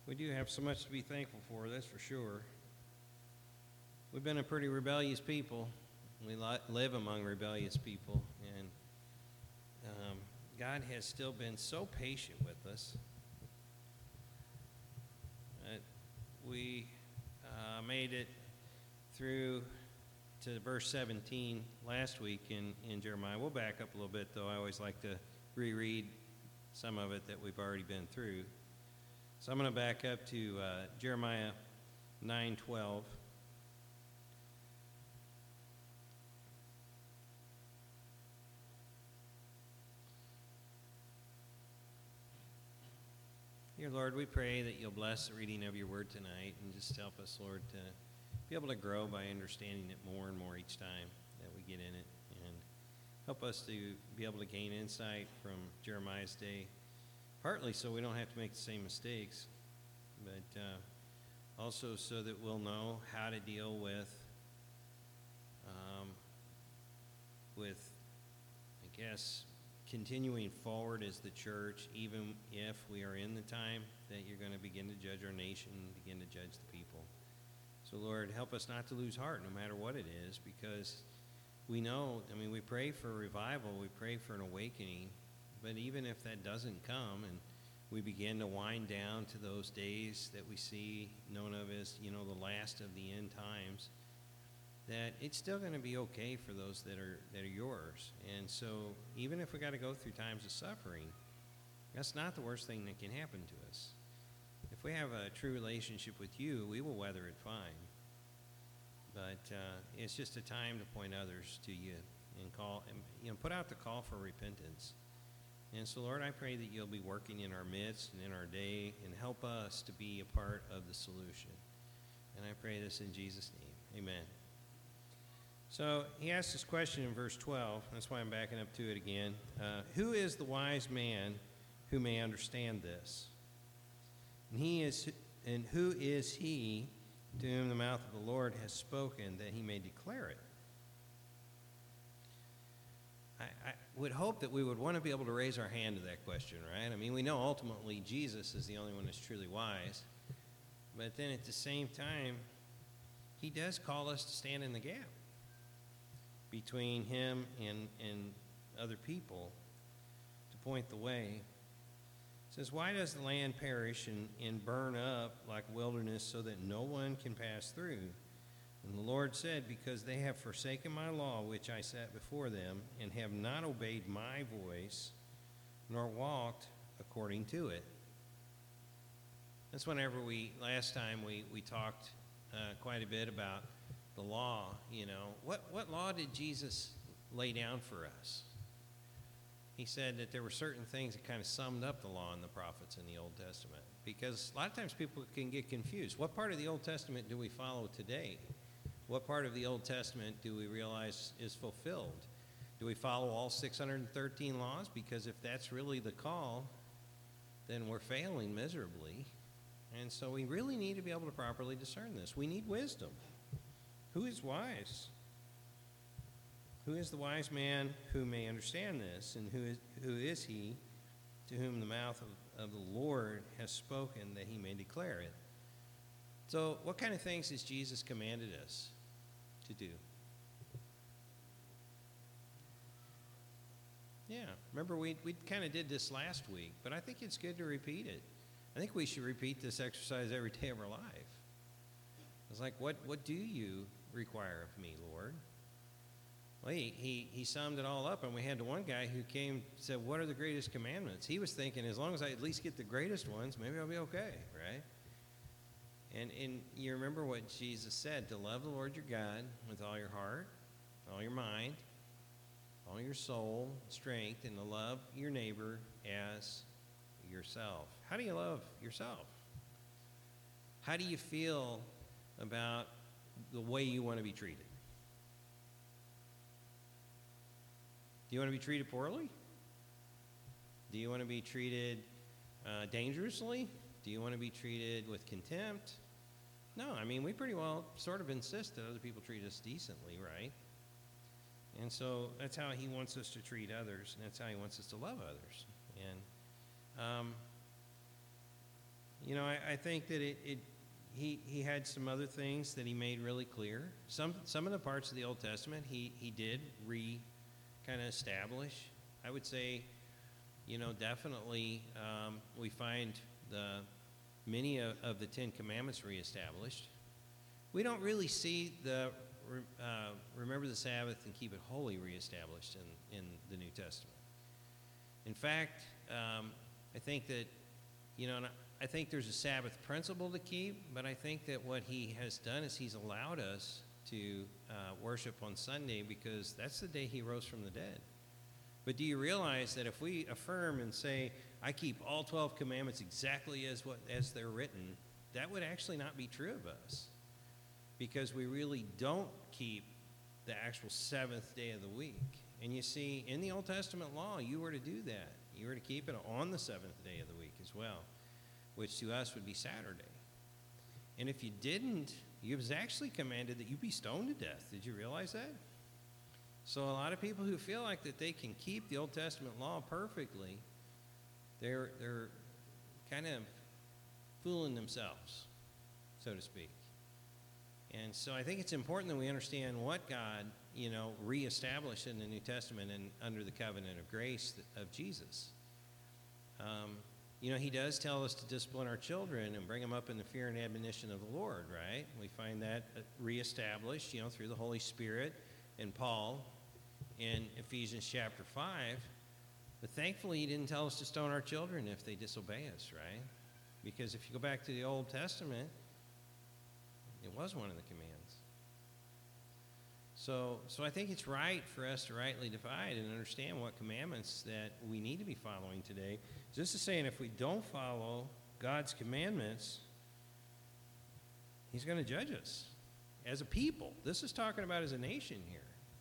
We do have so much to be thankful for, that's for sure. We've been a pretty rebellious people. We live among rebellious people, and God has still been so patient with us. We made it through to verse 17 last week in Jeremiah. We'll back up a little bit, though. I always like to reread some of it that we've already been through. So I'm going to back up to Jeremiah 9:12. Dear Lord, we pray that you'll bless the reading of your word tonight and just help us, Lord, to be able to grow by understanding it more and more each time that we get in it, and help us to be able to gain insight from Jeremiah's day, partly so we don't have to make the same mistakes, but also so that we'll know how to deal with, I guess, continuing forward as the church, even if we are in the time that you're going to begin to judge our nation, begin to judge the people. So, Lord, help us not to lose heart no matter what it is, because we know, we pray for revival, we pray for an awakening, but even if that doesn't come and we begin to wind down to those days that we see known of as, the last of the end times, that it's still going to be okay for those that are yours. And so even if we got to go through times of suffering, that's not the worst thing that can happen to us. If we have a true relationship with you, we will weather it fine. But it's just a time to point others to you and call, and put out the call for repentance. And so, Lord, I pray that you'll be working in our midst and in our day and help us to be a part of the solution. And I pray this in Jesus' name. Amen. So he asked this question in verse 12. That's why I'm backing up to it again. Who is the wise man who may understand this? And who is he to whom the mouth of the Lord has spoken that he may declare it? I would hope that we would want to be able to raise our hand to that question, right? We know ultimately Jesus is the only one that's truly wise. But then at the same time, he does call us to stand in the gap between him and other people to point the way. It says, why does the land perish and burn up like wilderness so that no one can pass through? And the Lord said, because they have forsaken my law, which I set before them, and have not obeyed my voice, nor walked according to it. That's whenever last time we talked quite a bit about the law. What law did Jesus lay down for us? He said that there were certain things that kind of summed up the law and the prophets in the Old Testament, because a lot of times people can get confused. What part of the Old Testament do we follow today? What part of the Old Testament do we realize is fulfilled? Do we follow all 613 laws? Because if that's really the call, then we're failing miserably. And so we really need to be able to properly discern this. We need wisdom. Who is wise? Who is the wise man who may understand this? And who is he to whom the mouth of the Lord has spoken that he may declare it? So what kind of things has Jesus commanded us to do? Yeah, remember we kind of did this last week, but I think it's good to repeat it. I think we should repeat this exercise every day of our life. It's like, what do you require of me, Lord? Well, he summed it all up, and we had the one guy who came and said, what are the greatest commandments? He was thinking, as long as I at least get the greatest ones, maybe I'll be okay, right? And you remember what Jesus said, to love the Lord your God with all your heart, all your mind, all your soul, strength, and to love your neighbor as yourself. How do you love yourself? How do you feel about the way you want to be treated? Do you want to be treated poorly? Do you want to be treated dangerously? Do you want to be treated with contempt? No, we pretty well sort of insist that other people treat us decently, right? And so that's how he wants us to treat others, and that's how he wants us to love others. And I think that he had some other things that he made really clear. Some of the parts of the Old Testament he did kind of establish. I would say, definitely we find many of the Ten Commandments reestablished. We don't really see the remember the Sabbath and keep it holy reestablished in the New Testament. In fact, I think that, I think there's a Sabbath principle to keep, but I think that what he has done is he's allowed us to worship on Sunday because that's the day he rose from the dead. But do you realize that if we affirm and say, I keep all 12 commandments exactly as they're written, that would actually not be true of us, because we really don't keep the actual seventh day of the week. And you see, in the Old Testament law, you were to do that. You were to keep it on the seventh day of the week as well, which to us would be Saturday. And if you didn't, it was actually commanded that you be stoned to death. Did you realize that? So a lot of people who feel like that they can keep the Old Testament law perfectly, they're kind of fooling themselves, so to speak. And so I think it's important that we understand what God, reestablished in the New Testament and under the covenant of grace of Jesus. He does tell us to discipline our children and bring them up in the fear and admonition of the Lord, right? We find that reestablished, through the Holy Spirit and Paul in Ephesians chapter 5. But thankfully, he didn't tell us to stone our children if they disobey us, right? Because if you go back to the Old Testament, it was one of the commands. So I think it's right for us to rightly divide and understand what commandments that we need to be following today. Just to saying, if we don't follow God's commandments, he's going to judge us as a people. This is talking about as a nation here.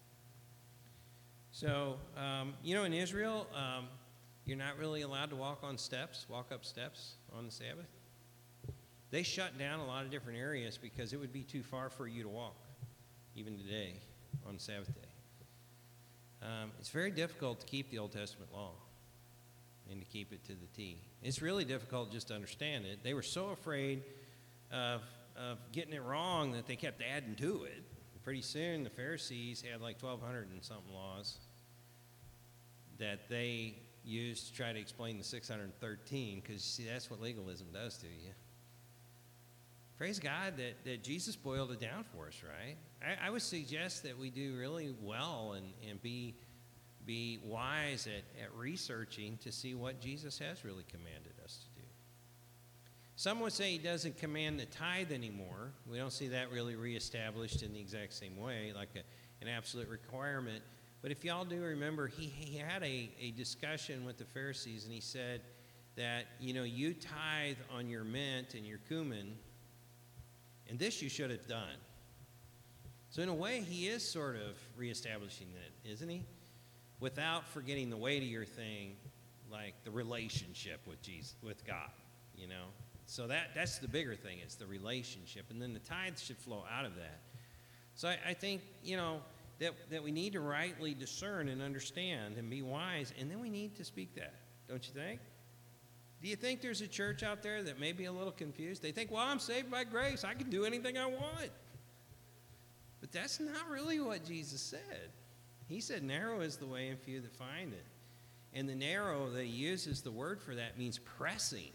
So, in Israel, you're not really allowed to walk up steps on the Sabbath. They shut down a lot of different areas because it would be too far for you to walk, even today, on Sabbath day. It's very difficult to keep the Old Testament law and to keep it to the T. It's really difficult just to understand it. They were so afraid of getting it wrong that they kept adding to it. Pretty soon, the Pharisees had like 1,200 and something laws that they used to try to explain the 613, because, see, that's what legalism does to you. Praise God that Jesus boiled it down for us, right? I would suggest that we do really well and be wise at researching to see what Jesus has really commanded us to do. Some would say he doesn't command the tithe anymore. We don't see that really reestablished in the exact same way, like an absolute requirement. But if y'all do remember, he had a discussion with the Pharisees, and he said that, you tithe on your mint and your cumin, and this you should have done. So in a way, he is sort of reestablishing that, isn't he? Without forgetting the weightier thing, like the relationship with Jesus, with God, So that's the bigger thing, is the relationship. And then the tithe should flow out of that. So I think, that we need to rightly discern and understand and be wise, and then we need to speak that, don't you think? Do you think there's a church out there that may be a little confused? They think, well, I'm saved by grace. I can do anything I want. But that's not really what Jesus said. He said, narrow is the way and few that find it. And the narrow that he uses, the word for that, means pressing.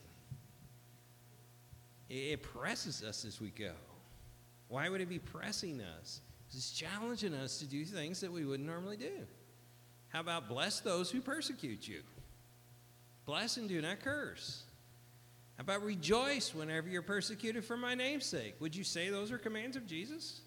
It presses us as we go. Why would it be pressing us? Because it's challenging us to do things that we wouldn't normally do. How about bless those who persecute you? Bless and do not curse. How about rejoice whenever you're persecuted for my name's sake? Would you say those are commands of Jesus?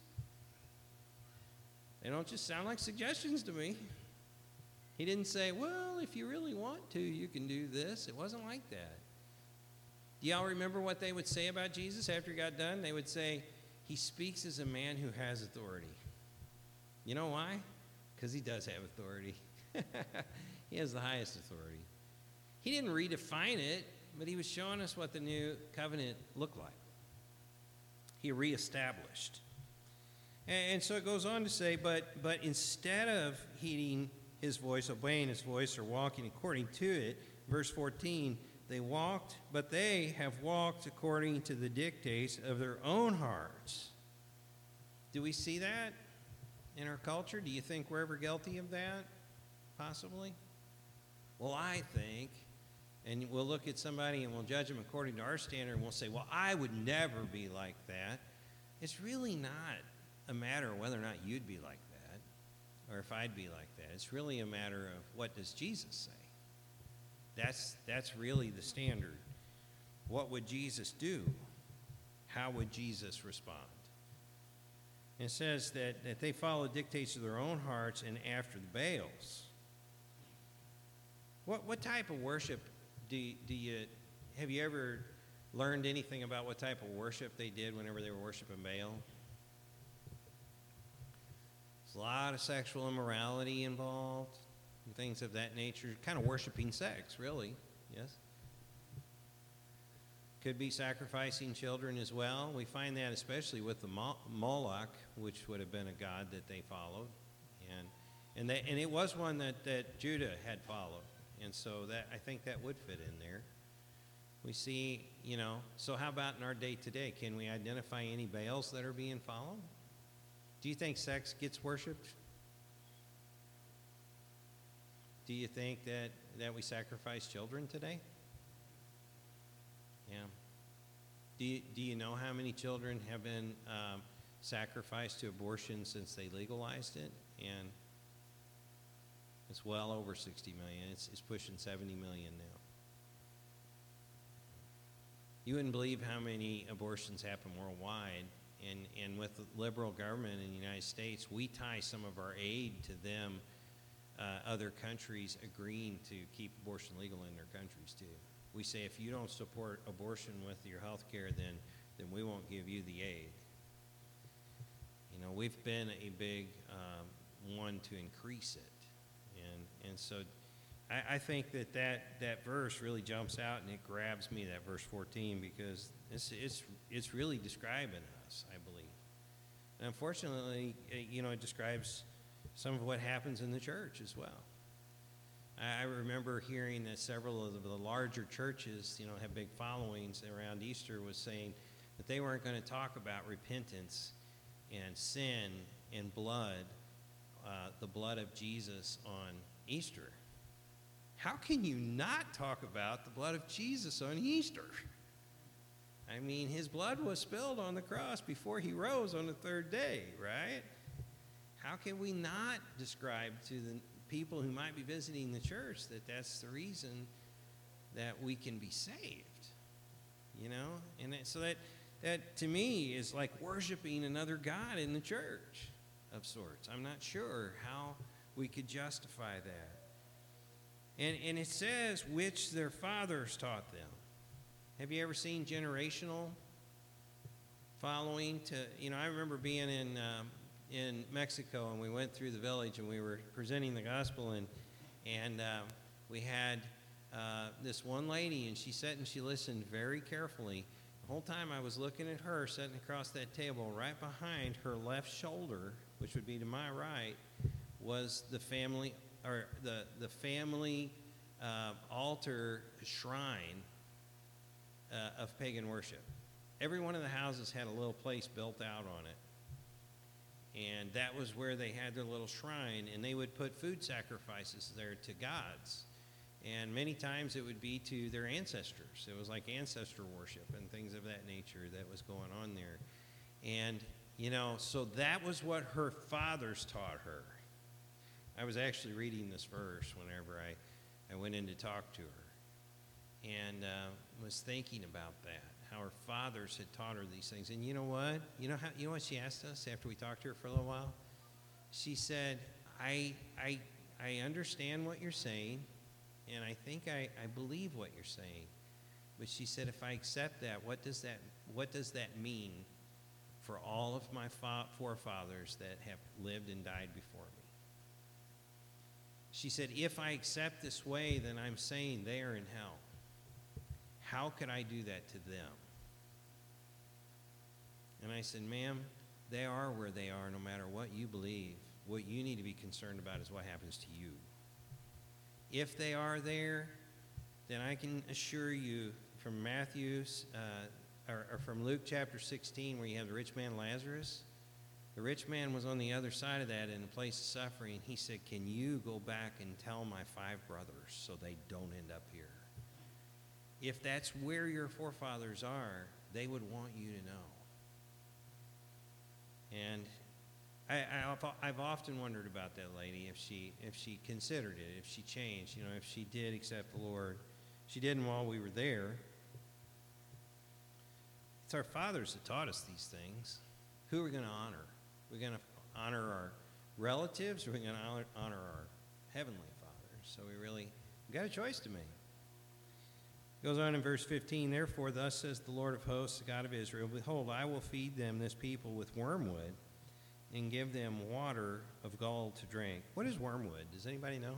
They don't just sound like suggestions to me. He didn't say, well, if you really want to, you can do this. It wasn't like that. Do y'all remember what they would say about Jesus after he got done? They would say, he speaks as a man who has authority. You know why? Because he does have authority. He has the highest authority. He didn't redefine it, but he was showing us what the new covenant looked like. He reestablished. And so it goes on to say, but instead of heeding his voice, obeying his voice, or walking according to it, verse 14, But they have walked according to the dictates of their own hearts. Do we see that in our culture? Do you think we're ever guilty of that? Possibly? Well, I think, and we'll look at somebody and we'll judge them according to our standard, and we'll say, well, I would never be like that. It's really not a matter of whether or not you'd be like that, or if I'd be like that. It's really a matter of, what does Jesus say? That's really the standard. What would Jesus do? How would Jesus respond? It says that they follow dictates of their own hearts and after the Baals. What type of worship have you ever learned anything about what type of worship they did whenever they were worshiping Baal? There's a lot of sexual immorality involved and things of that nature, kind of worshiping sex, really, yes? Could be sacrificing children as well. We find that especially with the Moloch, which would have been a god that they followed. And it was one that Judah had followed. And so I think that would fit in there. We see, so how about in our day today? Can we identify any Baals that are being followed? Do you think sex gets worshiped? Do you think that we sacrifice children today? Yeah. Do you know how many children have been sacrificed to abortion since they legalized it? And it's well over 60 million. It's pushing 70 million now. You wouldn't believe how many abortions happen worldwide. And with the liberal government in the United States, we tie some of our aid to them, other countries agreeing to keep abortion legal in their countries too. We say, if you don't support abortion with your health care, then we won't give you the aid. We've been a big one to increase it. And so I think that verse really jumps out and it grabs me, that verse 14, because it's really describing us, I believe. And unfortunately, it describes some of what happens in the church as well. I remember hearing that several of the larger churches, have big followings around Easter, was saying that they weren't going to talk about repentance and sin and blood, the blood of Jesus on Easter. How can you not talk about the blood of Jesus on Easter? I mean, his blood was spilled on the cross before he rose on the third day, right? How can we not describe to the people who might be visiting the church that's the reason that we can be saved? And so that to me is like worshiping another god in the church of sorts. I'm not sure how we could justify that. And it says, which their fathers taught them. Have you ever seen generational following? I remember being in Mexico, and we went through the village, and we were presenting the gospel, and we had this one lady, and she sat and she listened very carefully. The whole time I was looking at her, sitting across that table, right behind her left shoulder, which would be to my right, was the family altar shrine of pagan worship. Every one of the houses had a little place built out on it. And that was where they had their little shrine, and they would put food sacrifices there to gods. And many times it would be to their ancestors. It was like ancestor worship and things of that nature that was going on there. And, so that was what her fathers taught her. I was actually reading this verse whenever I went in to talk to her, and was thinking about that, how her fathers had taught her these things. And you know what? You know what she asked us after we talked to her for a little while? She said, I understand what you're saying, and I think I believe what you're saying. But she said, if I accept that, what does that mean for all of my forefathers that have lived and died before me? She said, if I accept this way, then I'm saying they are in hell. How could I do that to them? And I said, ma'am, they are where they are no matter what you believe. What you need to be concerned about is what happens to you. If they are there, then I can assure you from Matthew's, or from Luke chapter 16, where you have the rich man Lazarus, the rich man was on the other side of that in a place of suffering. He said, can you go back and tell my 5 brothers so they don't end up here? If that's where your forefathers are, they would want you to know. And I've often wondered about that lady, if she considered it, if she changed, if she did accept the Lord. She didn't while we were there. It's our fathers that taught us these things. Who are we going to honor? We're going to honor our relatives, or we're going to honor our heavenly Father. So we've got a choice to make. It goes on in verse 15, therefore, thus says the Lord of hosts, the God of Israel, behold, I will feed them, this people, with wormwood, and give them water of gall to drink. What is wormwood? Does anybody know?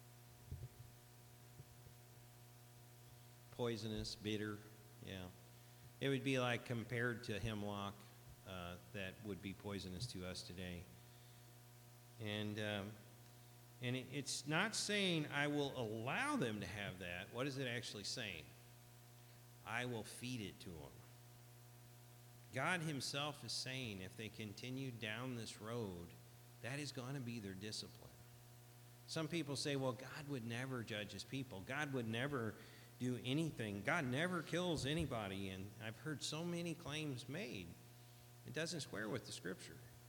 Poisonous, bitter, yeah. It would be like compared to hemlock, that would be poisonous to us today. And it's not saying I will allow them to have that. What is it actually saying? I will feed it to them. God himself is saying if they continue down this road, that is going to be their discipline. Some people say, well, God would never judge his people. God would never do anything. God never kills anybody. And I've heard so many claims made. It doesn't square with the Scripture.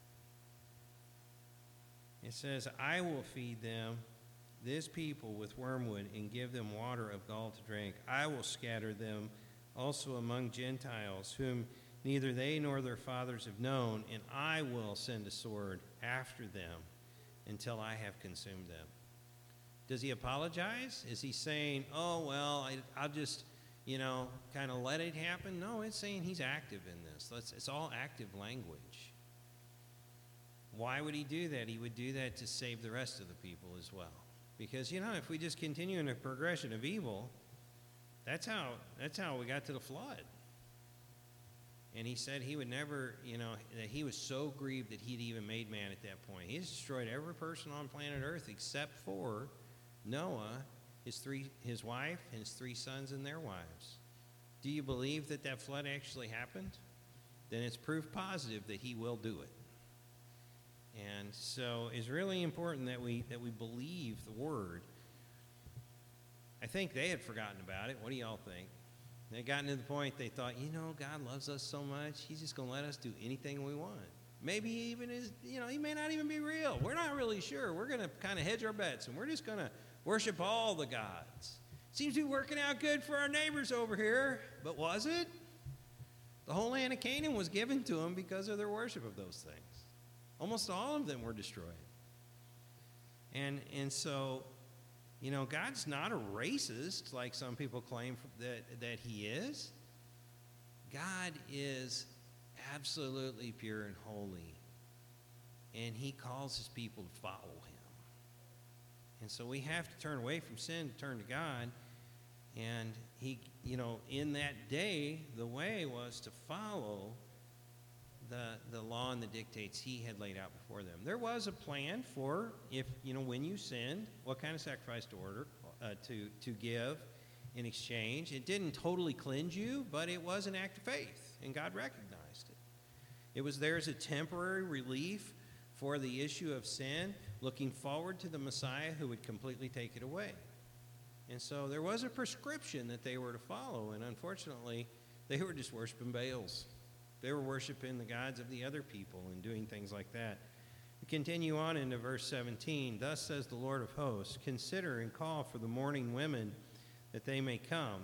It says, I will feed them, this people, with wormwood, and give them water of gall to drink. I will scatter them also among Gentiles, whom neither they nor their fathers have known, and I will send a sword after them until I have consumed them. Does he apologize? Is he saying, oh, well, I'll just, kind of let it happen? No, it's saying he's active in this. It's all active language. Why would he do that? He would do that to save the rest of the people as well. Because, if we just continue in a progression of evil, that's how we got to the flood. And he said he would never, that he was so grieved that he'd even made man at that point. He destroyed every person on planet Earth except for Noah, his wife, and his 3 sons and their wives. Do you believe that flood actually happened? Then it's proof positive that he will do it. And so it's really important that we believe the word. I think they had forgotten about it. What do y'all think? They had gotten to the point they thought, God loves us so much, he's just going to let us do anything we want. Maybe he even is, he may not even be real. We're not really sure. We're going to kind of hedge our bets, and we're just going to worship all the gods. Seems to be working out good for our neighbors over here, but was it? The whole land of Canaan was given to them because of their worship of those things. Almost all of them were destroyed. And so, God's not a racist like some people claim that he is. God is absolutely pure and holy, and he calls his people to follow him. And so we have to turn away from sin to turn to God. And he, in that day, the way was to follow the law and the dictates he had laid out before them. There was a plan for when you sinned, what kind of sacrifice to order, to give in exchange. It didn't totally cleanse you, but it was an act of faith, and God recognized it. It was there as a temporary relief for the issue of sin, looking forward to the Messiah who would completely take it away. And so there was a prescription that they were to follow, and unfortunately, they were just worshiping Baals. They were worshiping the gods of the other people and doing things like that. We continue on into verse 17. Thus says the Lord of hosts, consider and call for the mourning women that they may come,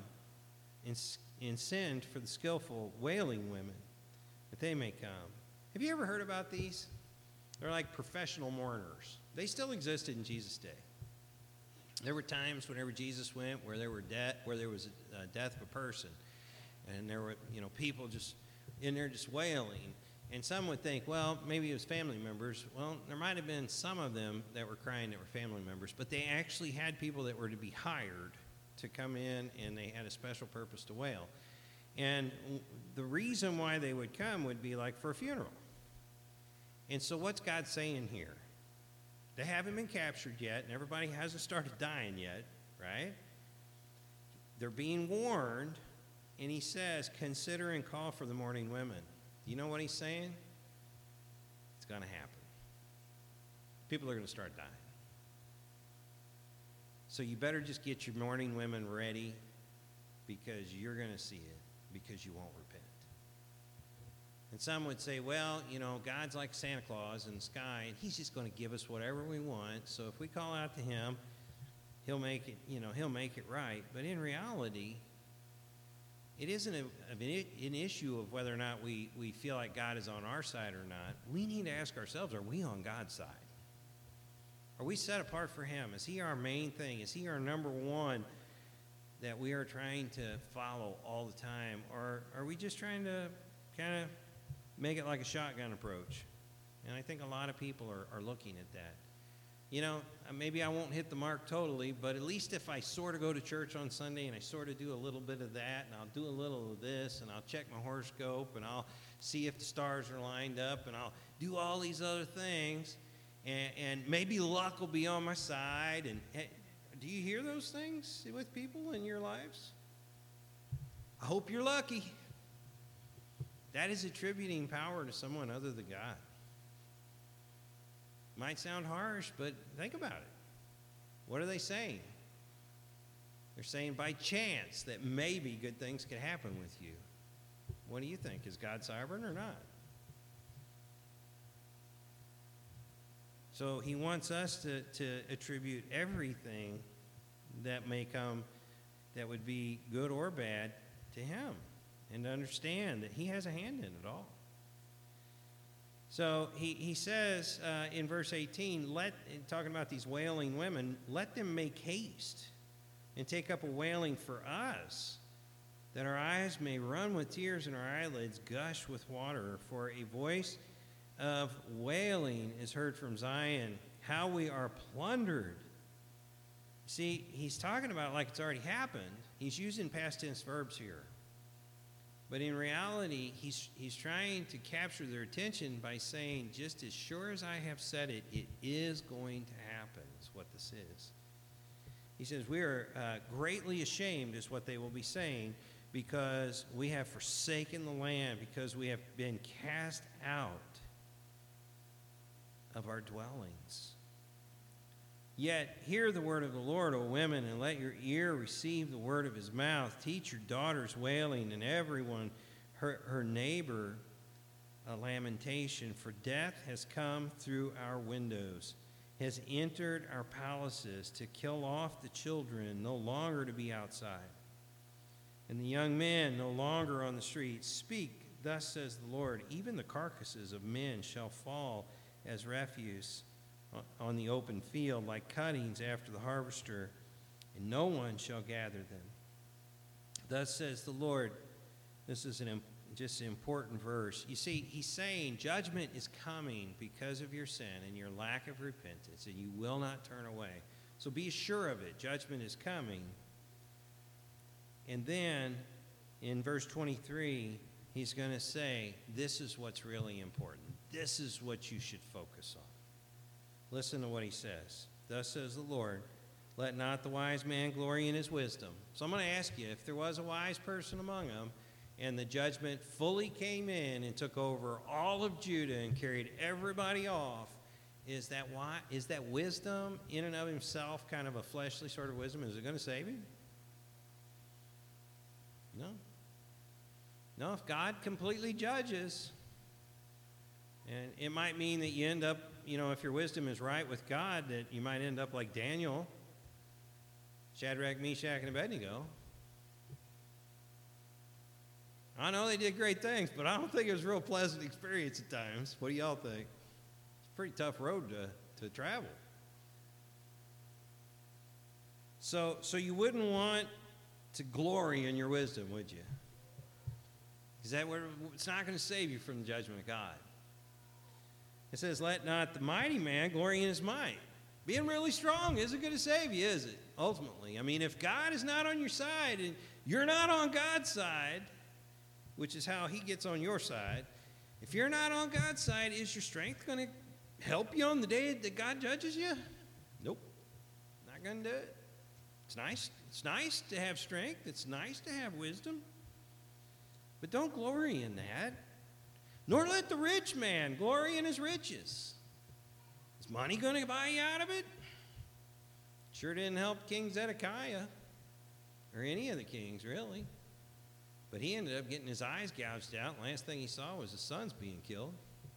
and send for the skillful wailing women that they may come. Have you ever heard about these? They're like professional mourners. They still existed in Jesus' day. There were times whenever Jesus went where there was a death of a person, and there were people just in there just wailing. And some would think, well, maybe it was family members. Well, there might have been some of them that were crying that were family members, but they actually had people that were to be hired to come in, and they had a special purpose to wail. And the reason why they would come would be like for a funeral. And so what's God saying here? They haven't been captured yet, and everybody hasn't started dying yet, right? they're being warned, and he says, consider and call for the mourning women. Do you know what he's saying? It's going to happen. People are going to start dying. So you better just get your mourning women ready, because you're going to see it, because you won't repent. And some would say, well, God's like Santa Claus in the sky, and he's just going to give us whatever we want. So if we call out to him, he'll make it, he'll make it right. But in reality, it isn't an issue of whether or not we feel like God is on our side or not. We need to ask ourselves, are we on God's side? Are we set apart for him? Is he our main thing? Is he our number one that we are trying to follow all the time? Or are we just trying to kind of make it like a shotgun approach? And I think a lot of people are looking at that. Maybe I won't hit the mark totally, but at least if I sort of go to church on Sunday and I sort of do a little bit of that, and I'll do a little of this, and I'll check my horoscope, and I'll see if the stars are lined up, and I'll do all these other things, and maybe luck will be on my side. And do you hear those things with people in your lives? I hope you're lucky. That is attributing power to someone other than God. Might sound harsh, but think about it. What are they saying? They're saying by chance that maybe good things could happen with you. What do you think? Is God sovereign or not? So he wants us to attribute everything that may come that would be good or bad to him, and to understand that he has a hand in it all. So he says in verse 18, talking about these wailing women, let them make haste and take up a wailing for us, that our eyes may run with tears and our eyelids gush with water. For a voice of wailing is heard from Zion, how we are plundered. See, he's talking about like it's already happened. He's using past tense verbs here. But in reality, he's trying to capture their attention by saying, just as sure as I have said it, it is going to happen, is what this is. He says, we are greatly ashamed, is what they will be saying, because we have forsaken the land, because we have been cast out of our dwellings. Yet hear the word of the Lord, O women, and let your ear receive the word of his mouth. Teach your daughters wailing, and everyone her neighbor a lamentation. For death has come through our windows, has entered our palaces to kill off the children, no longer to be outside, and the young men no longer on the streets. Speak, thus says the Lord, even the carcasses of men shall fall as refuse on the open field, like cuttings after the harvester, and no one shall gather them. Thus says the Lord. This is just an important verse. You see, he's saying judgment is coming because of your sin and your lack of repentance, and you will not turn away. So be sure of it. Judgment is coming. And then in verse 23, he's going to say, this is what's really important. This is what you should focus on. Listen to what he says. Thus says the Lord, let not the wise man glory in his wisdom. So I'm going to ask you, if there was a wise person among them, and the judgment fully came in and took over all of Judah and carried everybody off, is that wisdom in and of himself kind of a fleshly sort of wisdom? Is it going to save him? No. No, if God completely judges, and it might mean that you end up, if your wisdom is right with God, that you might end up like Daniel, Shadrach, Meshach, and Abednego. I know they did great things, but I don't think it was a real pleasant experience at times. What do y'all think? It's a pretty tough road to travel. So you wouldn't want to glory in your wisdom, would you? Is that where it's not going to save you from the judgment of God? It says, let not the mighty man glory in his might. Being really strong isn't going to save you, is it? Ultimately. I mean, if God is not on your side and you're not on God's side, which is how he gets on your side, if you're not on God's side, is your strength going to help you on the day that God judges you? Nope. Not going to do it. It's nice. It's nice to have strength. It's nice to have wisdom. But don't glory in that. Nor let the rich man glory in his riches. Is money going to buy you out of it? Sure didn't help King Zedekiah, or any of the kings, really. But he ended up getting his eyes gouged out. Last thing he saw was his sons being killed.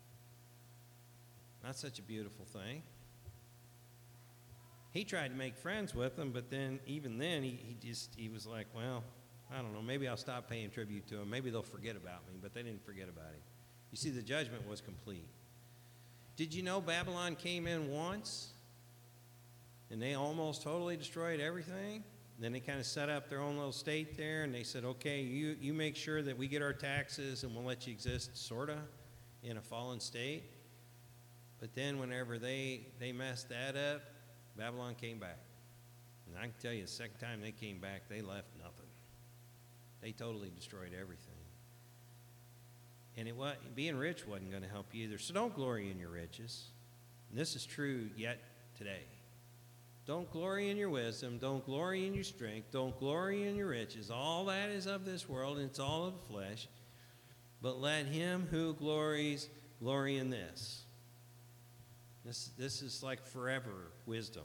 Not such a beautiful thing. He tried to make friends with them, but then, even then, he was like, well, I don't know, maybe I'll stop paying tribute to them. Maybe they'll forget about me, but they didn't forget about him. You see, the judgment was complete. Did you know Babylon came in once, and they almost totally destroyed everything? Then they kind of set up their own little state there, and they said, okay, you make sure that we get our taxes, and we'll let you exist, sort of, in a fallen state. But then whenever they messed that up, Babylon came back. And I can tell you, the second time they came back, they left nothing. They totally destroyed everything. And being rich wasn't going to help you either. So don't glory in your riches. And this is true yet today. Don't glory in your wisdom. Don't glory in your strength. Don't glory in your riches. All that is of this world, and it's all of the flesh. But let him who glories glory in this. This is like forever wisdom.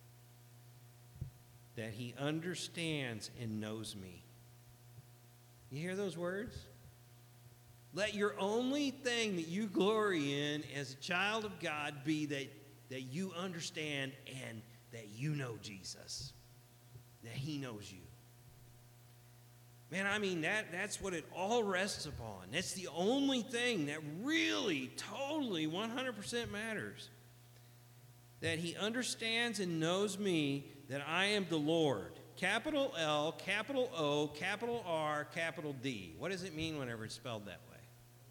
That he understands and knows me. You hear those words? Let your only thing that you glory in as a child of God be that you understand and that you know Jesus. That he knows you. Man, I mean, that's what it all rests upon. That's the only thing that really, totally, 100% matters. That he understands and knows me, that I am the Lord. Capital L, capital O, capital R, capital D. What does it mean whenever it's spelled that way?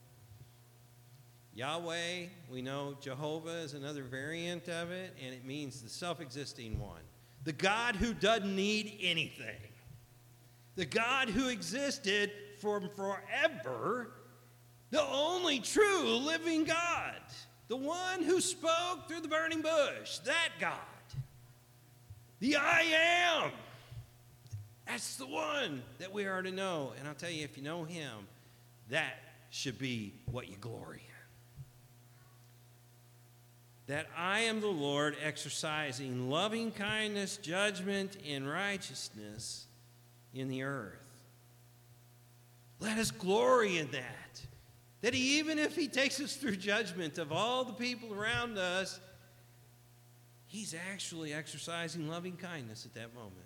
Yahweh, we know Jehovah is another variant of it, and it means the self-existing one. The God who doesn't need anything. The God who existed from forever. The only true living God. The one who spoke through the burning bush. That God. The I am. That's the one that we are to know. And I'll tell you, if you know him, that should be what you glory in. That I am the Lord, exercising loving kindness, judgment, and righteousness in the earth. Let us glory in that. That even if he takes us through judgment of all the people around us, he's actually exercising loving kindness at that moment.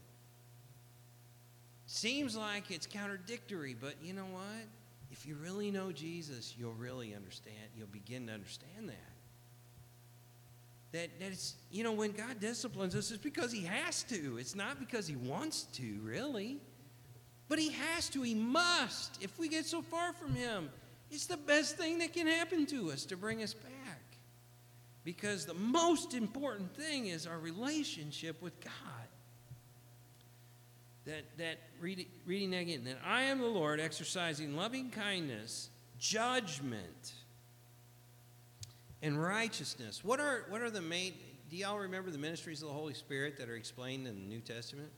Seems like it's contradictory, but you know what? If you really know Jesus, you'll really understand. You'll begin to understand that. That it's, you know, when God disciplines us, it's because he has to. It's not because he wants to, really. But he has to. He must. If we get so far from him, it's the best thing that can happen to us to bring us back. Because the most important thing is our relationship with God. Reading that again, that I am the Lord, exercising loving kindness, judgment, and righteousness. What are the main, do y'all remember the ministries of the Holy Spirit that are explained in the New Testament?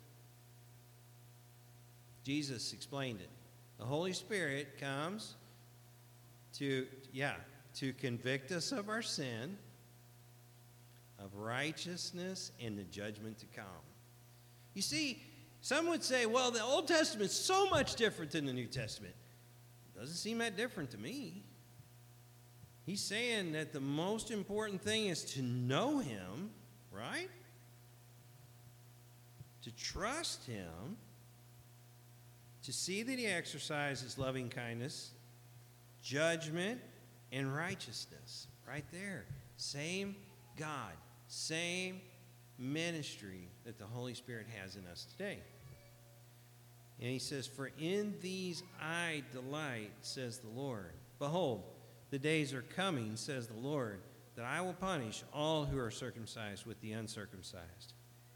Jesus explained it. The Holy Spirit comes to convict us of our sin, of righteousness, and the judgment to come. You see, some would say, well, the Old Testament's so much different than the New Testament. It doesn't seem that different to me. He's saying that the most important thing is to know him, right? To trust him, to see that he exercises loving kindness, judgment, and righteousness. Right there. Same God, same ministry that the Holy Spirit has in us today. And he says, for in these I delight, says the Lord. Behold, the days are coming, says the Lord, that I will punish all who are circumcised with the uncircumcised.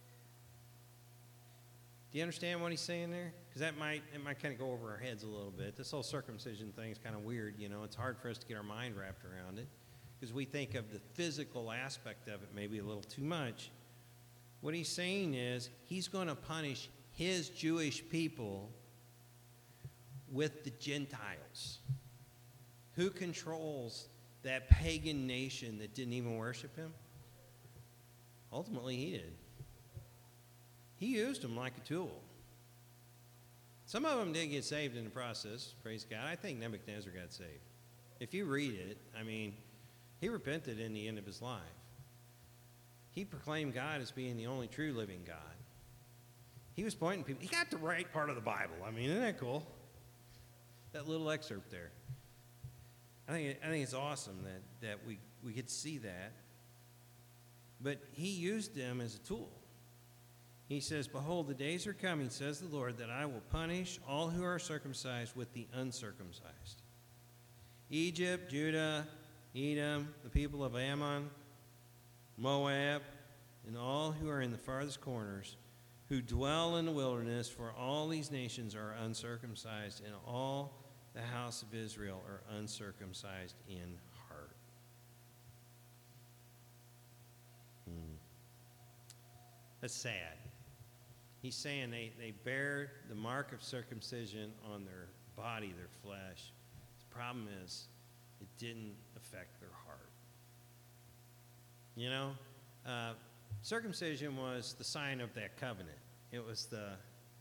Do you understand what he's saying there? Because it might kind of go over our heads a little bit. This whole circumcision thing is kind of weird, you know. It's hard for us to get our mind wrapped around it because we think of the physical aspect of it maybe a little too much. What he's saying is he's going to punish his Jewish people with the Gentiles? Who controls that pagan nation that didn't even worship him? Ultimately, he did. He used them like a tool. Some of them did get saved in the process, praise God. I think Nebuchadnezzar got saved. If you read it, I mean, he repented in the end of his life. He proclaimed God as being the only true living God. He was pointing people. He got the right part of the Bible. I mean, isn't that cool? That little excerpt there. I think it's awesome that we get to see that. But he used them as a tool. He says, "Behold, the days are coming, says the Lord, that I will punish all who are circumcised with the uncircumcised. Egypt, Judah, Edom, the people of Ammon, Moab, and all who are in the farthest corners, who dwell in the wilderness, for all these nations are uncircumcised, and all the house of Israel are uncircumcised in heart." That's sad. He's saying they bear the mark of circumcision on their body, their flesh. The problem is it didn't affect their heart. You know, circumcision was the sign of that covenant. It was the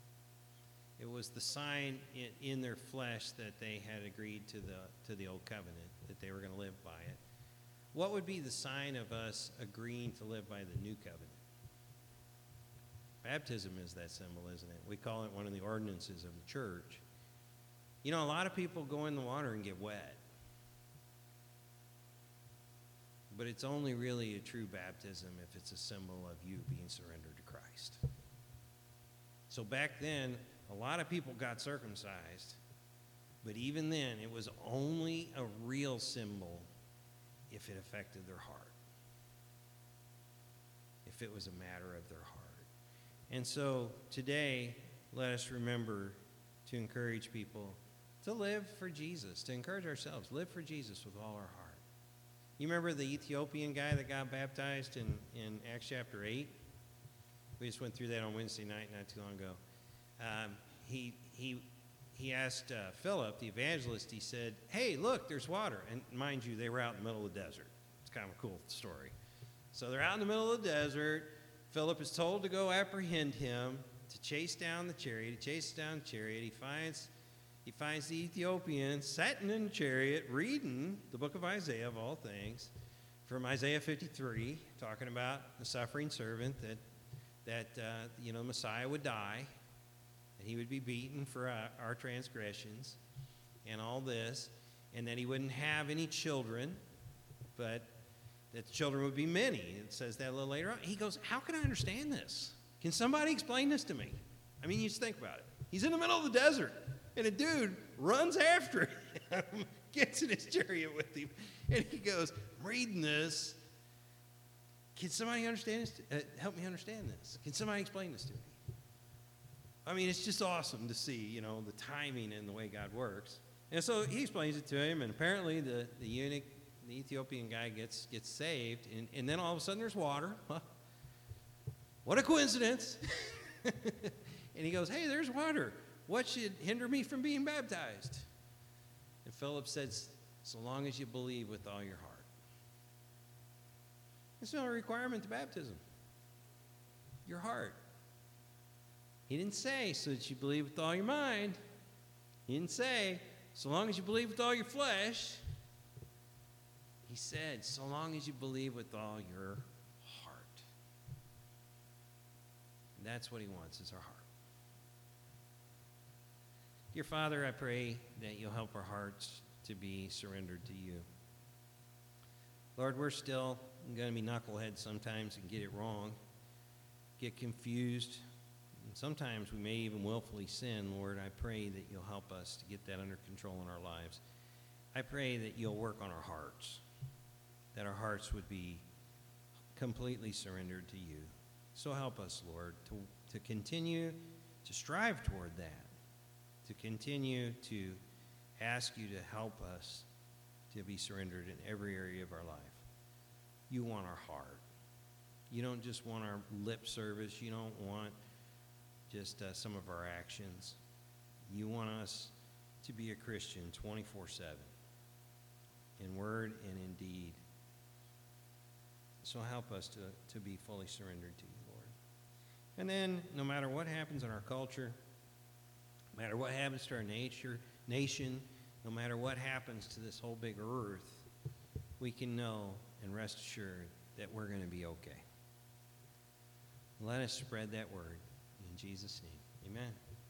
sign in their flesh that they had agreed to the old covenant, that they were going to live by it. What would be the sign of us agreeing to live by the new covenant? Baptism is that symbol, isn't it? We call it one of the ordinances of the church. You know, a lot of people go in the water and get wet. But it's only really a true baptism if it's a symbol of you being surrendered to Christ. So back then, a lot of people got circumcised. But even then, it was only a real symbol if it affected their heart. If it was a matter of their heart. And so today, let us remember to encourage people to live for Jesus, to encourage ourselves, live for Jesus with all our heart. You remember the Ethiopian guy that got baptized in Acts chapter 8? We just went through that on Wednesday night not too long ago. He asked Philip, the evangelist, he said, "Hey, look, there's water." And mind you, they were out in the middle of the desert. It's kind of a cool story. So they're out in the middle of the desert. Philip is told to go apprehend him, to chase down the chariot. He chases down the chariot. He finds the Ethiopian sitting in the chariot reading the book of Isaiah, of all things, from Isaiah 53, talking about the suffering servant that Messiah would die, and he would be beaten for our transgressions and all this, and that he wouldn't have any children, but that the children would be many. It says that a little later on. He goes, "How can I understand this? Can somebody explain this to me?" I mean, you just think about it. He's in the middle of the desert, and a dude runs after him, gets in his chariot with him, and he goes, "I'm reading this. Can somebody understand this? Help me understand this. Can somebody explain this to me?" I mean, it's just awesome to see, the timing and the way God works. And so he explains it to him, and apparently the eunuch, the Ethiopian guy gets saved, and then all of a sudden there's water. Huh? What a coincidence. And he goes, "Hey, there's water. What should hinder me from being baptized?" And Philip says, "So long as you believe with all your heart." It's not a requirement to baptism. Your heart. He didn't say, "So that you believe with all your mind." He didn't say, "So long as you believe with all your flesh." He said, "So long as you believe with all your heart." And that's what he wants, is our heart. Dear Father, I pray that you'll help our hearts to be surrendered to you. Lord, we're still going to be knuckleheads sometimes and get it wrong, get confused, and sometimes we may even willfully sin. Lord, I pray that you'll help us to get that under control in our lives. I pray that you'll work on our hearts, that our hearts would be completely surrendered to you. So help us, Lord, to continue to strive toward that, to continue to ask you to help us to be surrendered in every area of our life. You want our heart. You don't just want our lip service. You don't want just some of our actions. You want us to be a Christian 24/7, in word and in deed. So help us to be fully surrendered to you, Lord. And then, no matter what happens in our culture, no matter what happens to our nation, no matter what happens to this whole big earth, we can know and rest assured that we're going to be okay. Let us spread that word in Jesus' name. Amen.